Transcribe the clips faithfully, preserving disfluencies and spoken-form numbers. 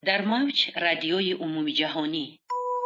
در موج رادیوی عمومی جهانی.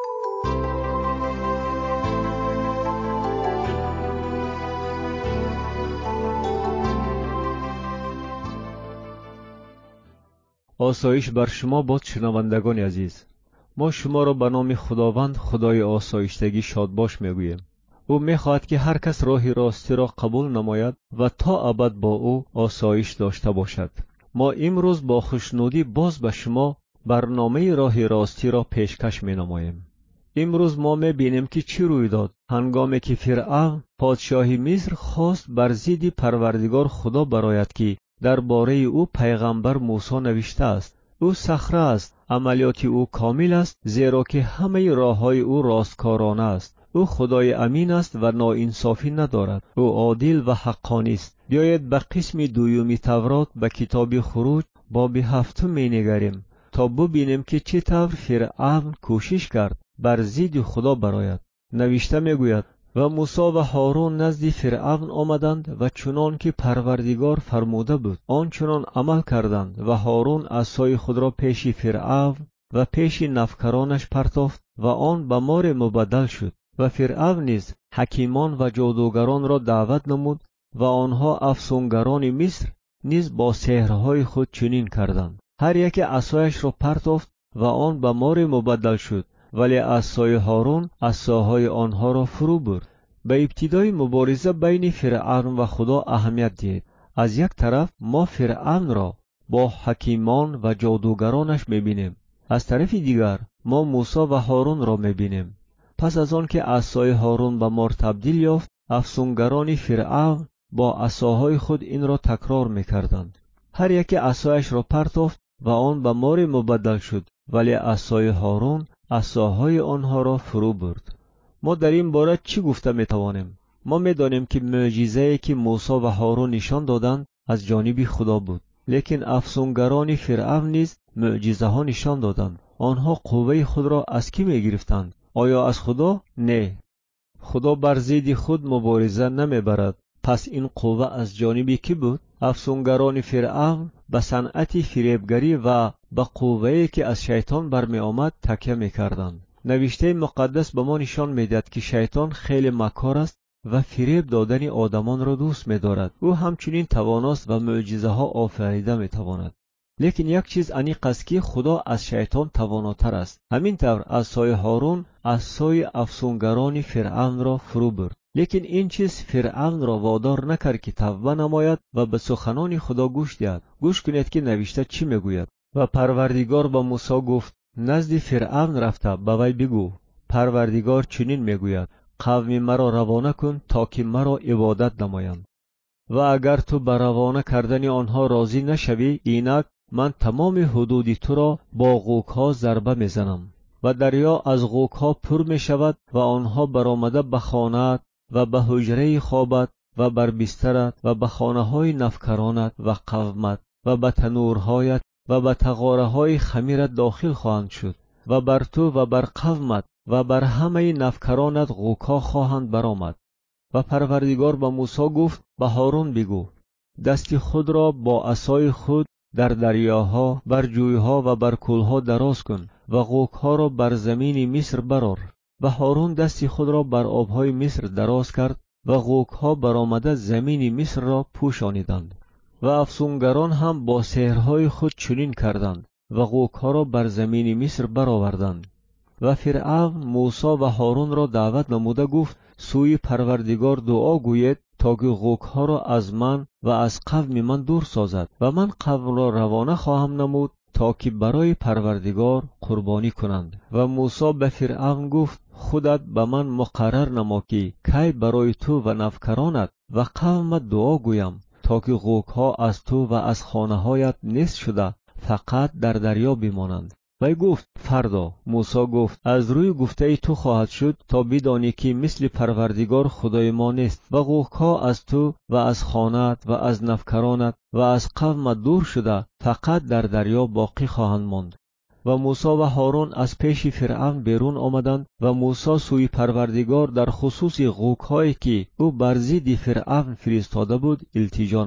آسایش بر شما باد شنوندگان عزیز. ما شما را به نام خداوند خدای آسایشتگی شادباش میگوییم. او میخواهد که هر کس راه راستی را قبول نماید و تا ابد با او آسایش داشته باشد. ما امروز با خوشنودی باز به شما برنامه راه راستی را پیشکش می نماییم. امروز ما می بینیم که چی روی داد هنگامی که فرعون پادشاهی مصر خواست بر ضد پروردگار خدا برآید که درباره او پیغمبر موسی نوشته است. او صخره است، عملیات او کامل است، زیرا که همه راههای او راستکارانه است. او خدای امین است و ناانصافی ندارد. او عادل و حقانی است. بیایید به قسم دویمی تورات به کتاب خروج باب هفتم می نگریم تا ببینیم که چطور فرعون کوشش کرد بر ضد خدا برآید. نوشته میگوید: و موسی و هارون نزد فرعون آمدند و چنان که پروردگار فرموده بود آنچنان عمل کردند و هارون عصای خود را پیش فرعون و پیش نفکرانش پرتافت و آن به مار مبدل شد. و فرعون نیز حکیمان و جادوگران را دعوت نمود و آنها افسونگران مصر نیز با سحرهای خود چنین کردند. هر یک عصایش را پرتافت و آن به مار مبدل شد، ولی عصای هارون عصاهای آنها را فرو برد. به ابتدای مبارزه بین فرعون و خدا اهمیت دهید. از یک طرف ما فرعون را با حکیمان و جادوگرانش میبینیم، از طرف دیگر ما موسی و هارون را میبینیم. پس از آن که عصای هارون به مار تبدیل یافت، افسونگران فرعون با عصاهای خود این را تکرار میکردند. هر یک عصایش را پرتافت و آن به مار مبدل شد، ولی عصای هارون عصاهای آنها را فرو برد. ما در این باره چی گفته میتوانیم؟ ما میدانیم که معجزه‌ای که موسی و هارون نشان دادند از جانب خدا بود، لیکن افسونگران فرعون نیز معجزه ها نشان دادند. آنها قوه خود را از کی میگرفتند؟ آیا از خدا؟ نه. خدا بر ضد خود مبارزه نمیبرد. پس این قوه از جانب کی بود؟ افسونگران فرعون به صنعت فریبگری و به قوه‌ای که از شیطان برمی آمد تکیه میکردند. نوشته مقدس به ما نشان میدهد که شیطان خیلی مکار است و فریب دادن آدمان را دوست می‌دارد. او همچنین تواناست و معجزه ها آفریده میتواند. لیکن یک چیز انیق است که خدا از شیطان تواناتر است. همینطور عصای هارون عصای افسونگران فرعون را فرو برد. لیکن این چیز فرعون را وادار نکرد که توبه نماید و به سخنان خدا گوش دهد. گوش کنید که نوشته چی میگوید. و پروردگار به موسی گفت: نزد فرعون رفته به وی بگو پروردگار چنین میگوید: قوم مرا روانه کن تا که مرا عبادت نمایند. و اگر تو به روانه کردن آنها راضی نشوی، اینک من تمام حدود تو را با غوک ها ضربه میزنم و دریا از غوک ها پر می شود و آنها برآمده به خانه‌ات و به حجره خوابت و بر بسترت و به خانه های نفکرانت و قومت و به تنورهایت و به تغاره های خمیرت داخل خواهند شد و بر تو و بر قومت و بر همه نفکرانت غوک ها خواهند برآمد. و پروردگار به موسی گفت: به هارون بگو دست خود را با عصای خود در دریاها، بر جویها و بر کلها دراز کن و غوک ها را بر زمین مصر برآر. و هارون دست خود را بر آبهای مصر دراز کرد و غوک ها برآمده زمین مصر را پوشانیدند. و افسونگران هم با سحرهای خود چنین کردند و غوک ها را بر زمین مصر برآوردند. و فرعون موسی و هارون را دعوت نموده گفت: سوی پروردگار دعا گوید تا که غوک ها را از من و از قوم من دور سازد و من قوم را روانه خواهم نمود تا که برای پروردگار قربانی کنند. و موسی به فرعون گفت: خودت به من مقرر نما که کی برای تو و نفکرانت و قومت دعا گویم تا که غوک ها از تو و از خانه هایت نیست شده فقط در دریا بمانند. وی گفت: فردا. موسی گفت: از روی گفته تو خواهد شد تا بدانی که مثل پروردگار خدای ما نیست. و غوک ها از تو و از خانه‌ات و از نفکرانت و از قومت دور شده فقط در دریا باقی خواهند ماند. و موسی و هارون از پیش فرعون بیرون آمدند و موسی سوی پروردگار در خصوص غوک هایی که او بر ضد فرعون فرستاده بود التجا نمود.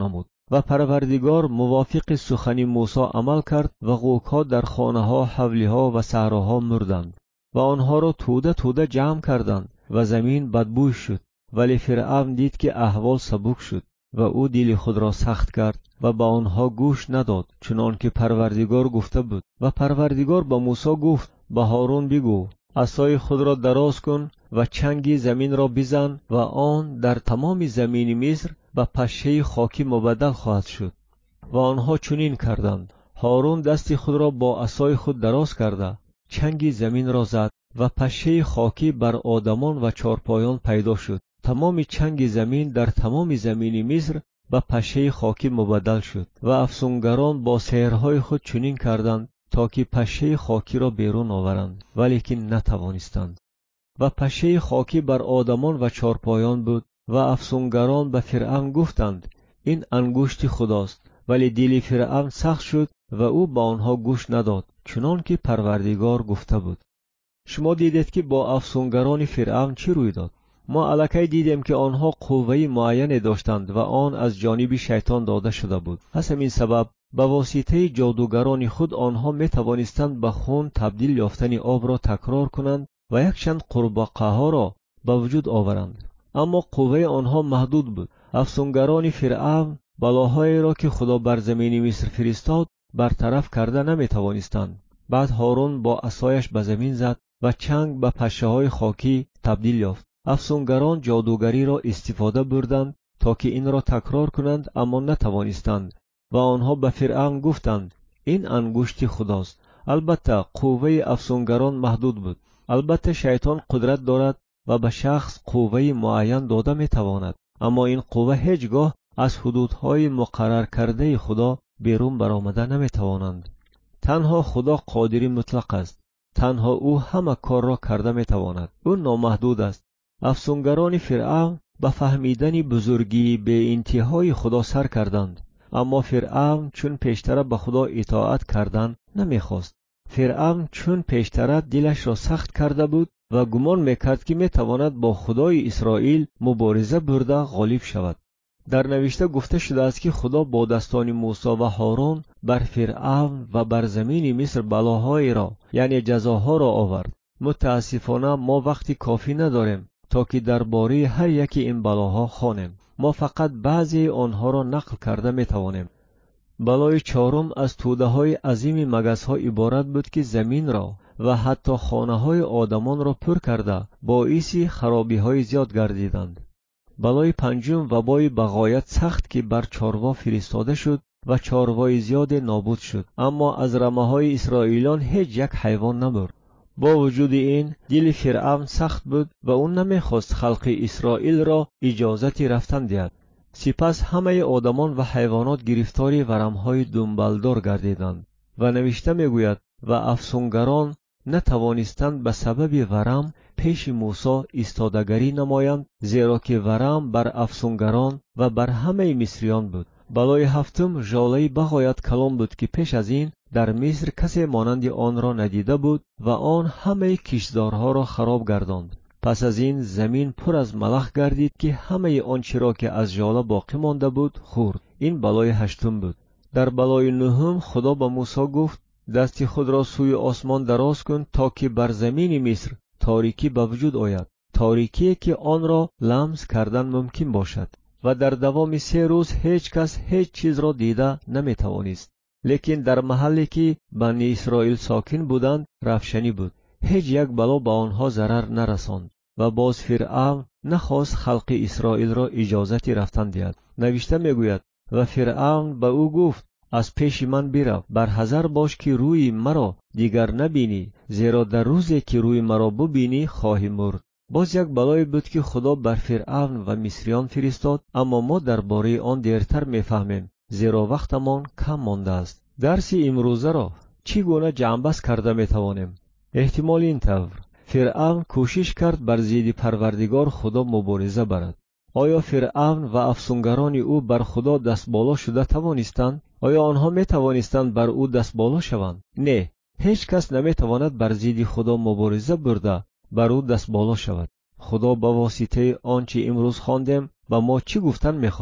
و پروردگار موافق سخن موسی عمل کرد و غوک‌ها در خانه‌ها، حولی‌ها و صحراها مردند و آنها را توده توده جمع کردند و زمین بدبوی شد. ولی فرعون دید که احوال سبک شد و او دل خود را سخت کرد و به آنها گوش نداد، چنان که پروردگار گفته بود. و پروردگار به موسی گفت: به هارون بگو عصای خود را دراز کن و چنگی زمین را بزن و آن در تمام زمین مصر به پشه خاکی مبدل خواهد شد. و آنها چنین کردند. هارون دست خود را با عصای خود دراز کرده چنگی زمین را زد و پشه خاکی بر آدمان و چارپایان پیدا شد. تمام چنگ زمین در تمام زمین مصر به پشه خاکی مبدل شد و افسونگران با سحرهای خود چنین کردند تا که پشه خاکی را بیرون آورند، ولیکن نتوانستند. و پشه خاکی بر آدمان و چارپایان بود. و افسونگران به فرعون گفتند: این انگشت خداست. ولی دل فرعون سخت شد و او به آنها گوش نداد، چنان که پروردگار گفته بود. شما دیدید که با افسونگران فرعون چی روی داد. ما الکی دیدیم که آنها قوه معینی داشتند و آن از جانب شیطان داده شده بود. پس همین سبب به واسطه جادوگران خود آنها می توانستند به خون تبدیل یافتن آب را تکرار کنند و یک چند قورباغه ها را به وجود آورند. اما قوه آنها محدود بود. افسونگران فرعون بلاهایی را که خدا بر زمین مصر فرستاد برطرف کرده نمی توانستند. بعد هارون با عصایش به زمین زد و چنگ به پشه های خاکی تبدیل یافت. افسونگران جادوگری را استفاده بردند تا که این را تکرار کنند، اما نتوانستند و آنها به فرعون گفتند: این انگشت خداست. البته قوه افسونگران محدود بود. البته شیطان قدرت دارد و به شخص قوه معین داده می تواند، اما این قوه هیچگاه از حدودهای مقرر کرده خدا بیرون برآمده نمی توانند. تنها خدا قادر مطلق است. تنها او همه کار را کرده می تواند. او نامحدود است. افسونگران فرعون به فهمیدن بزرگی به انتهای خدا سر کردند، اما فرعون چون پیشتر به خدا اطاعت کردن نمیخواست. فرعون چون پیشتر دلش را سخت کرده بود و گمان میکرد که میتواند با خدای اسرائیل مبارزه برده غالب شود. در نوشته گفته شده است که خدا با دستان موسی و هارون بر فرعون و بر زمین مصر بلاهای را، یعنی جزاها را آورد. متاسفانه ما وقتی کافی نداریم تا که درباره هر یکی این بلاها خوانیم. ما فقط بعضی آنها را نقل کرده می توانیم. بلای چهارم از توده های عظیم مگس ها عبارت بود که زمین را و حتی خانه های آدمان را پر کرده باعث خرابی های زیاد گردیدند. بلای پنجم وبای بغایت سخت که بر چاروا فرستاده شد و چاروای زیاد نابود شد، اما از رمه های اسرائیلان هیچ یک حیوان نمرد. با وجود این دل فرعون سخت بود و اون نمیخواست خلق اسرائیل را اجازت رفتن دهد. سپس همه آدمان و حیوانات گرفتار ورمهای دنبالدار گردیدند و نوشته میگوید: و افسونگران نتوانستند به سبب ورم پیش موسی ایستادگی نمایند، زیرا که ورم بر افسونگران و بر همه مصریان بود. بلای هفتم ژاله بغایت کلان بود که پیش از این در مصر کسی مانند آن را ندیده بود و آن همه کشتزارها را خراب گرداند. پس از این زمین پر از ملخ گردید که همه آنچه را که از ژاله باقی مانده بود خورد. این بلای هشتم بود. در بلای نهم خدا به موسی گفت: دست خود را سوی آسمان دراز کن تا که بر زمین مصر تاریکی به وجود آید، تاریکی که آن را لمس کردن ممکن باشد. و در دوام سه روز هیچ کس هیچ چیز را دیده نمی توانست. لیکن در محلی که بنی اسرائیل ساکن بودند روشنی بود. هیچ یک بلا به آنها ضرر نرساند و باز فرعون نخواست خلق اسرائیل را اجازت رفتن دهد. نوشته میگوید: و فرعون به او گفت: از پیش من برو، بر حذر باش که روی مرا دیگر نبینی، زیرا در روزی که روی مرا ببینی خواهی مرد. باز یک بلای بود که خدا بر فرعون و مصریان فرستاد، اما ما درباره آن دیرتر میفهمیم، زیرا وقتمان کم مانده است. درس امروزه را چگونه جمع‌بست کرده میتوانیم؟ احتمال این طور: فرعون کوشش کرد بر ضد پروردگار خدا مبارزه برد. آیا فرعون و افسونگران او بر خدا دست بالا شده توانستند؟ آیا آنها می توانستند بر او دست بالا شوند؟ نه، هیچ کس نمی تواند بر ضد خدا مبارزه برده بر او دست بالا شود. خدا با واسطه آنچه امروز خواندیم به ما چی گفتن میخواهد؟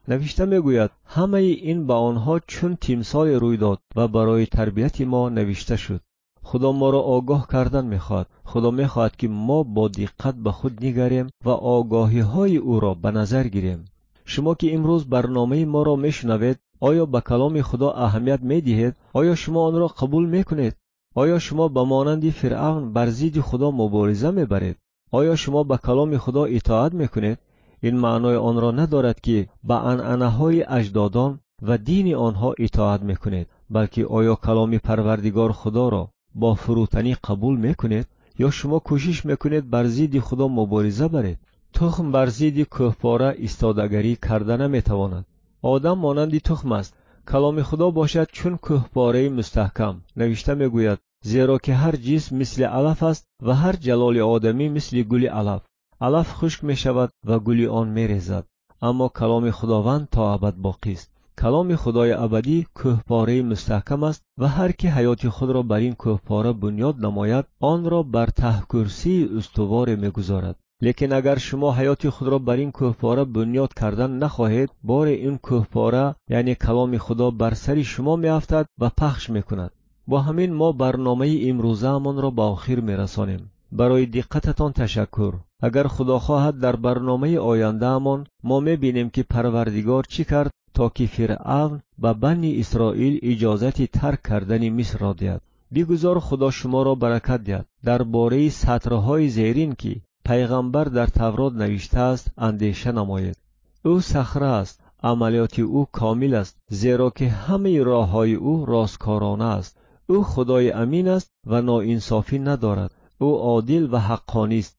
نوشته میگوید همه این به آنها چون تیمسال روی داد و برای تربیت ما نوشته شد. خدا ما را آگاه کردن میخواد. خدا میخواد که ما با دقت به خود نگریم و آگاهی های او را به نظر گیریم. شما که امروز برنامه ما را میشنوید، آیا به کلام خدا اهمیت میدهید؟ آیا شما آن را قبول میکنید؟ آیا شما به مانند فرعون بر ضد خدا مبارزه میبرید؟ آیا شما به کلام خدا اطاعت میکنید؟ این معنای آن را ندارد که به عنعنه‌های اجدادان و دین آنها اطاعت میکنید، بلکه آیا کلام پروردگار خدا را با فروتنی قبول میکنید یا شما کوشش میکنید بر ضد خدا مبارزه برید؟ تخم بر ضد کوهپاره ایستادگی کرده نمیتواند. آدم مانند تخم است. کلام خدا باشد چون کوهپاره مستحکم. نوشته میگوید زیرا که هر جسم مثل علف است و هر جلال آدمی مثل گل علف. علف خشک می شود و گل آن می ریزد، اما کلام خداوند تا ابد باقی است. کلام خدای ابدی کوهپاره مستحکم است و هر که حیات خود را بر این کوهپاره بنیاد نماید، آن را بر ته کرسی استوار میگذارد. لیکن اگر شما حیات خود را بر این کوهپاره بنیاد کردن نخواهید، بار این کوهپاره یعنی کلام خدا بر سر شما میافتد و پخش میکند. با همین ما برنامه امروزه امان را به آخر میرسانیم. برای دقتتان تشکر. اگر خدا خواهد در برنامه آینده امان ما میبینیم که پروردگار چی کرد تا که فرعون به بنی اسرائیل اجازت ترک کردن مصر را دهد. بگذار خدا شما را برکت دهد. درباره سطرهای زیرین که پیغمبر در تورات نوشته است اندیشه نمایید. او صخره است، عملیات او کامل است، زیرا که همه راههای او راستکارانه است. او خدای امین است و ناانصافی ندارد. او عادل و حقانی است.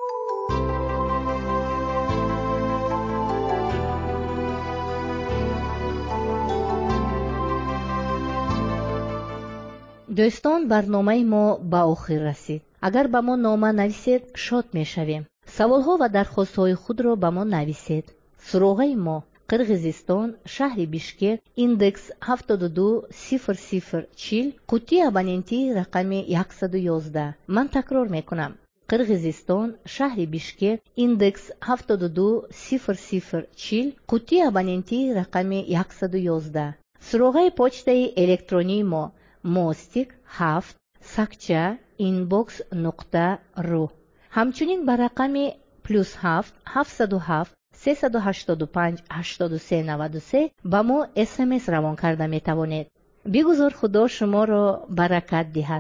دوستان، برنامه ما به آخر رسید. اگر به ما نامه نویسید شاد میشویم. سوالها و درخواستهای خود را به ما نویسید. سروغه ما: قرغیزستان، شهر بیشکک، ایندکس هفتاد و دو صفر صفر چهل، قوطی ابوننتی رقم صد و یازده. من تکرار میکنم: قرغیزستان، شهر بیشکک، ایندکس هفتاد و دو صفر صفر چهل، قوطی ابوننتی رقم صد و یازده. سروغه پوچته الکترونی ما: مостик هفت سکچه اینبوکس نقطه رو. همچنین بر رقم پلوس هفت هفتصد و هفت سیصد و هشتاد و پنج هشتاد و سه نود و سه با ما اسمس روان کرده می توانید. بگذار خدا شما را برکت دهد.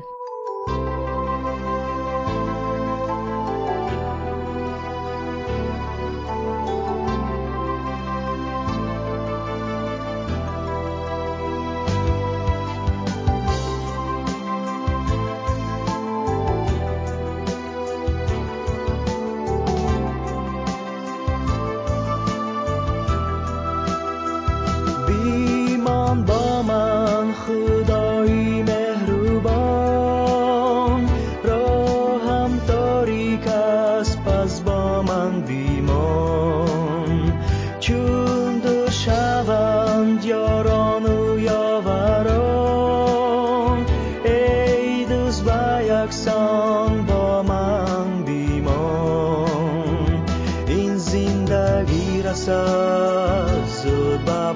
زود به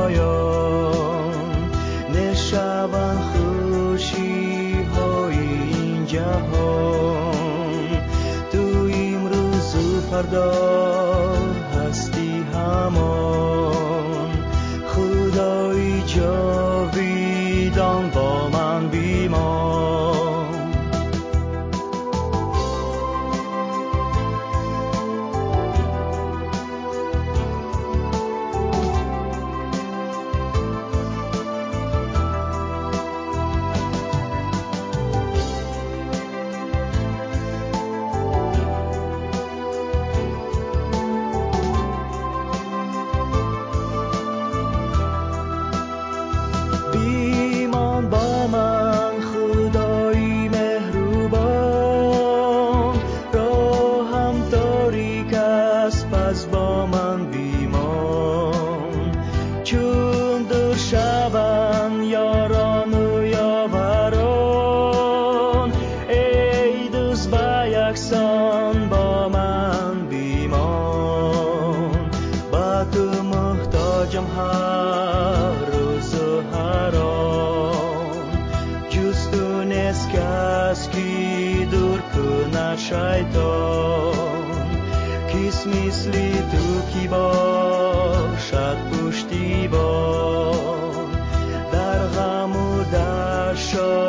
پایان نشوند خوشی های این جهان. تو امروز و فردا هستی همان، خدای جاویدان با من بیمان. است که دور کند شیطان. کس مثل تو کی باشد پشتیبان در غم و در شادی